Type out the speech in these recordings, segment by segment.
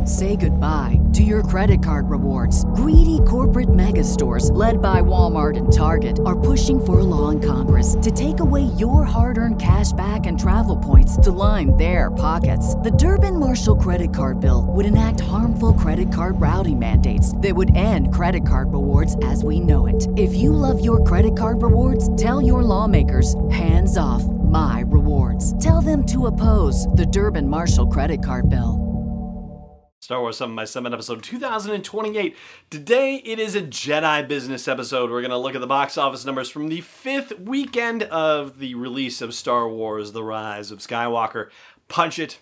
Say goodbye to your credit card rewards. Greedy corporate mega stores, led by Walmart and Target, are pushing for a law in Congress to take away your hard-earned cash back and travel points to line their pockets. The Durbin-Marshall credit card bill would enact harmful credit card routing mandates that would end credit card rewards as we know it. If you love your credit card rewards, tell your lawmakers, hands off my rewards. Tell them to oppose the Durbin-Marshall credit card bill. Star Wars 7x7 episode 2028. Today it is a Jedi business episode. We're going to look at the box office numbers from the 5th weekend of the release of Star Wars: The Rise of Skywalker. Punch it.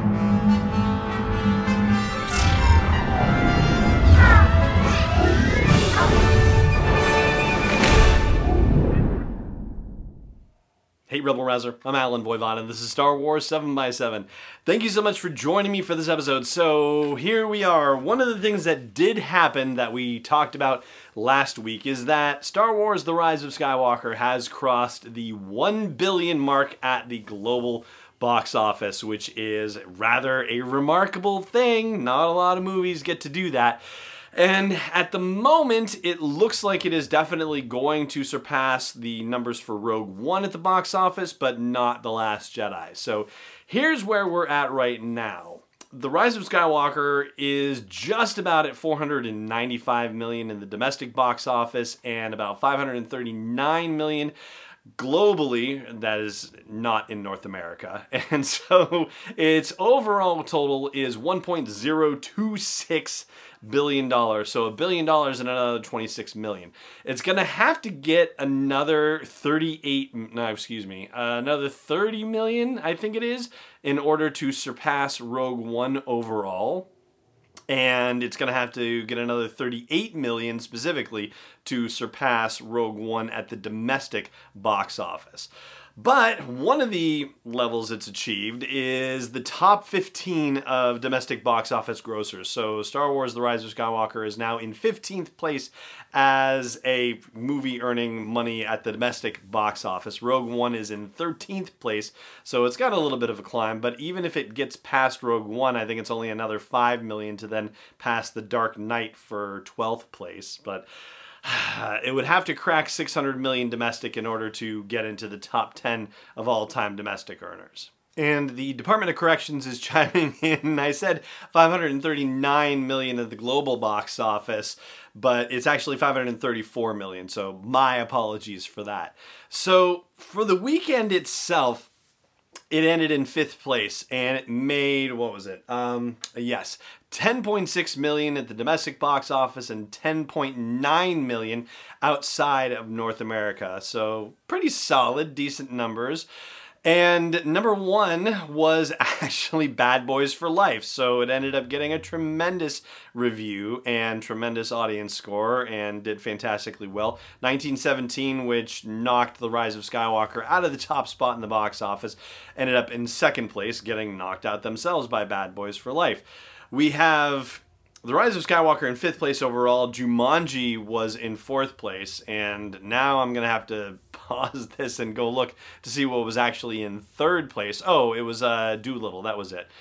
Hey Rebel Rouser, I'm Alan Voivod, and this is Star Wars 7x7. Thank you so much for joining me for this episode. So here we are. One of the things that did happen that we talked about last week is that Star Wars: The Rise of Skywalker has crossed the 1 billion mark at the global box office, which is rather a remarkable thing. Not a lot of movies get to do that. And at the moment, it looks like it is definitely going to surpass the numbers for Rogue One at the box office, but not The Last Jedi. So here's where we're at right now. The Rise of Skywalker is just about at 495 million in the domestic box office and about 539 million globally. That is not in North America. And so its overall total is $1.026 billion. So $1 billion and another 26 million. It's going to have to get another 30 million, I think it is, in order to surpass Rogue One overall. And it's going to have to get another 38 million specifically to surpass Rogue One at the domestic box office. But one of the levels it's achieved is the top 15 of domestic box office grossers. So Star Wars: The Rise of Skywalker is now in 15th place as a movie earning money at the domestic box office. Rogue One is in 13th place, so it's got a little bit of a climb. But even if it gets past Rogue One, I think it's only another 5 million to then pass The Dark Knight for 12th place. But it would have to crack 600 million domestic in order to get into the top 10 of all-time domestic earners. And the Department of Corrections is chiming in. I said 539 million at the global box office, but it's actually 534 million, so my apologies for that. So for the weekend itself, it ended in 5th place, and it made, 10.6 million at the domestic box office and 10.9 million outside of North America. So pretty solid, decent numbers. And number 1 was actually Bad Boys for Life. So it ended up getting a tremendous review and tremendous audience score and did fantastically well. 1917, which knocked The Rise of Skywalker out of the top spot in the box office, ended up in 2nd place, getting knocked out themselves by Bad Boys for Life. We have The Rise of Skywalker in 5th place overall. Jumanji was in 4th place. And now I'm going to have to pause this and go look to see what was actually in 3rd place. Oh, it was Doolittle. That was it.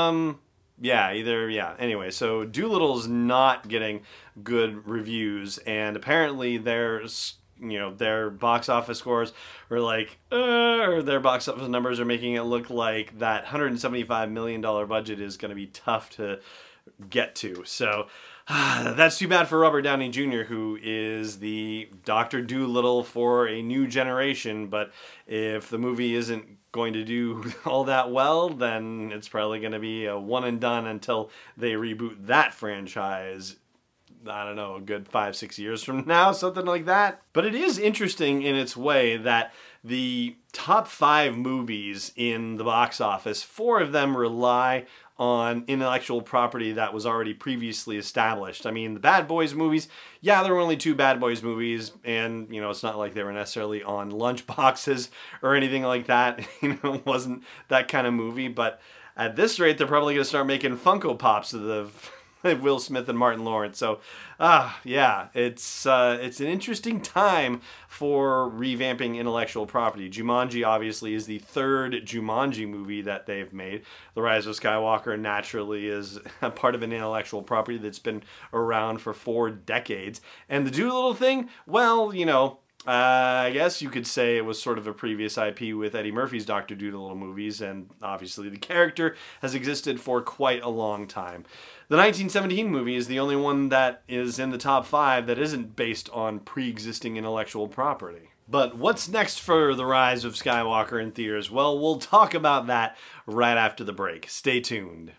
Anyway, so Doolittle's not getting good reviews. And apparently their box office scores were or their box office numbers are making it look like that $175 million budget is going to be tough to get to. So that's too bad for Robert Downey Jr., who is the Dr. Doolittle for a new generation. But if the movie isn't going to do all that well, then it's probably going to be a one and done until they reboot that franchise. I don't know, a good 5-6 years from now, something like that. But it is interesting in its way that the top 5 movies in the box office, 4 of them rely on intellectual property that was already previously established. I mean, the Bad Boys movies, there were only 2 Bad Boys movies, and, it's not like they were necessarily on lunch boxes or anything like that. It wasn't that kind of movie, but at this rate, they're probably going to start making Funko Pops of the Will Smith and Martin Lawrence. So, yeah, it's an interesting time for revamping intellectual property. Jumanji obviously is the third Jumanji movie that they've made. The Rise of Skywalker naturally is a part of an intellectual property that's been around for 4 decades. And the Doolittle thing, well, I guess you could say it was sort of a previous IP with Eddie Murphy's Dr. Doolittle movies, and obviously the character has existed for quite a long time. The 1917 movie is the only one that is in the top 5 that isn't based on pre-existing intellectual property. But what's next for The Rise of Skywalker in theaters? Well, we'll talk about that right after the break. Stay tuned.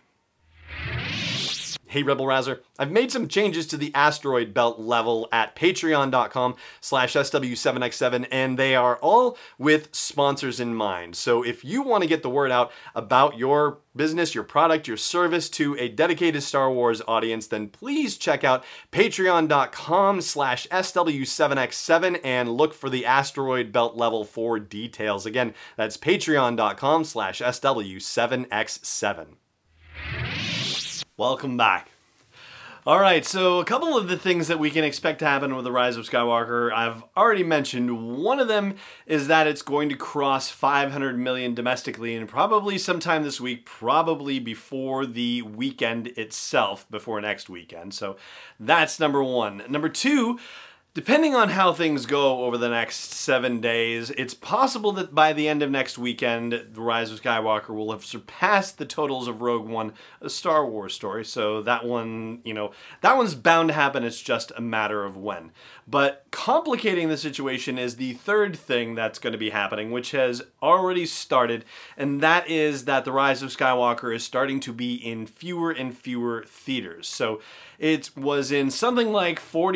Hey Rebel Rouser, I've made some changes to the asteroid belt level at patreon.com/SW7X7, and they are all with sponsors in mind. So if you want to get the word out about your business, your product, your service to a dedicated Star Wars audience, then please check out patreon.com/SW7X7 and look for the asteroid belt level for details. Again, that's patreon.com/SW7X7. Welcome back. All right, so a couple of the things that we can expect to happen with The Rise of Skywalker, I've already mentioned. One of them is that it's going to cross 500 million domestically, and probably sometime this week, probably before the weekend itself, before next weekend. So that's number one. Number two, depending on how things go over the next 7 days, it's possible that by the end of next weekend, The Rise of Skywalker will have surpassed the totals of Rogue One, a Star Wars story. So that one, that one's bound to happen. It's just a matter of when. But complicating the situation is the third thing that's going to be happening, which has already started, and that is that The Rise of Skywalker is starting to be in fewer and fewer theaters. So it was in something like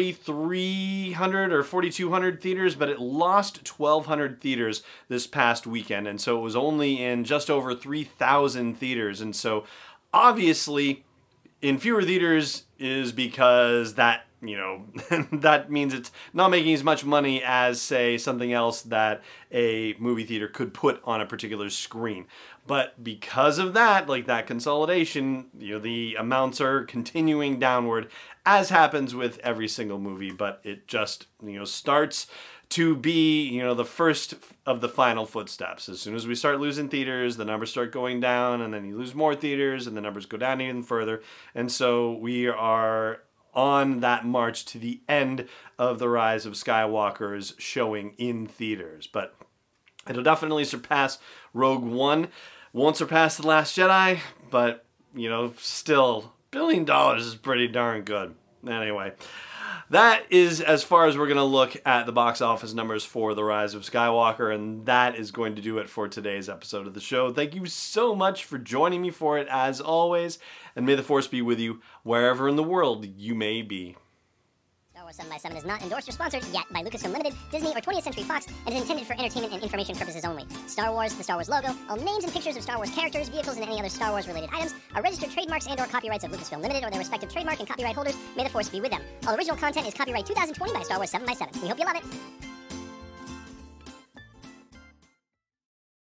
4,300 or 4,200 theaters, but it lost 1,200 theaters this past weekend, and so it was only in just over 3,000 theaters. And so obviously in fewer theaters is because that that means it's not making as much money as, say, something else that a movie theater could put on a particular screen. But because of that, like that consolidation, the amounts are continuing downward, as happens with every single movie, but it just, starts to be, the first of the final footsteps. As soon as we start losing theaters, the numbers start going down, and then you lose more theaters, and the numbers go down even further. And so we are on that march to the end of The Rise of Skywalker's showing in theaters. But it'll definitely surpass Rogue One. Won't surpass The Last Jedi, but, still, $1 billion is pretty darn good. Anyway, that is as far as we're going to look at the box office numbers for The Rise of Skywalker, and that is going to do it for today's episode of the show. Thank you so much for joining me for it, as always, and may the Force be with you wherever in the world you may be. Star Wars 7x7 is not endorsed or sponsored yet by Lucasfilm Limited, Disney, or 20th Century Fox, and is intended for entertainment and information purposes only. Star Wars, the Star Wars logo, all names and pictures of Star Wars characters, vehicles, and any other Star Wars-related items are registered trademarks and/or copyrights of Lucasfilm Limited or their respective trademark and copyright holders. May the Force be with them. All original content is copyright 2020 by Star Wars 7x7. We hope you love it.